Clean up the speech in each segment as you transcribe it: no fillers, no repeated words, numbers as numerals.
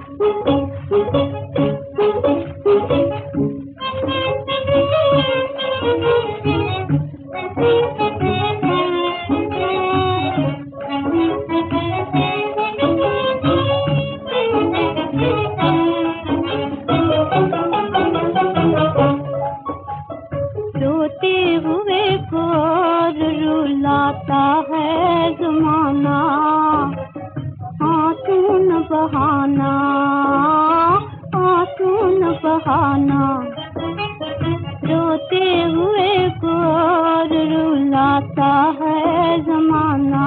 रोते हुए को रुलाता है ज़माना, आंसू न बहाना, आंसू न बहाना। रोते हुए को रुलाता है ज़माना,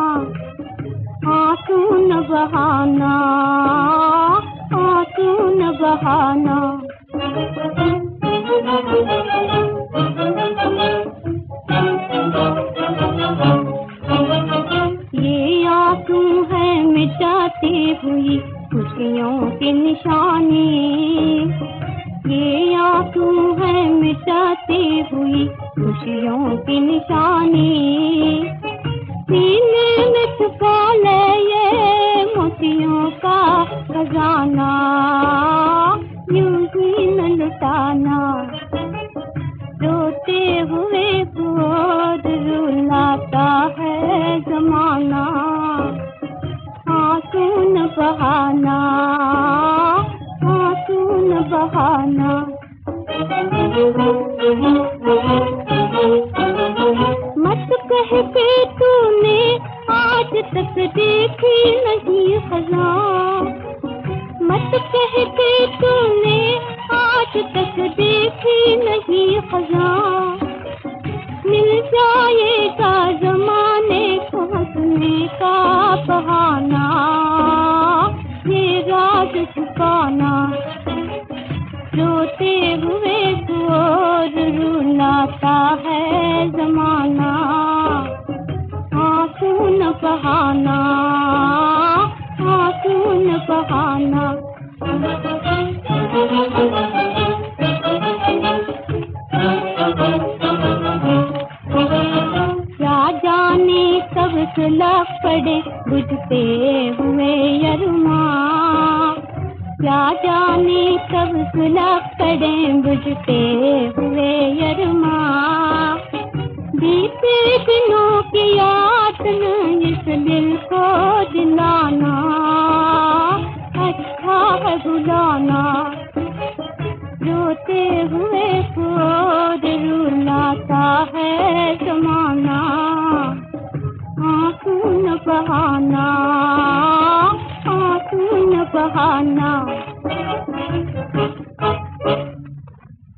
आंसू न बहाना, आंसू न बहाना। ये आंसू है मिटाती हुई खुशियों की निशानी, ये आंसू है मिटाती हुई खुशियों की निशानी। सीने में छुपा ले ये मोतियों का खजाना, यूं ही न लुटाना। रोते हुए को रुलाता है ज़माना, आंसू न बहाना, आंसू न बहाना। मत कह के तूने आज तक देखी नहीं ख़ज़ां, मत कह के तूने आज तक देखी नहीं ख़ज़ां। मिल जाएगा ज़माने को हंसने का बहाना, ये राज छुपाना। रोते हुए को रुलाता है ज़माना, आंसू न बहाना, आंसू न बहाना। क्या जाने कब सुलग पड़े बुझते हुए अरमां, क्या जाने कब सुलग पड़े बुझते हुए अरमां। बीते दिनों की याद न इस दिल को दिलाना, अच्छा है बुलाना। रोते हुए को रुलाता है ज़माना, आंसू न बहाना, आंसू न बहाना।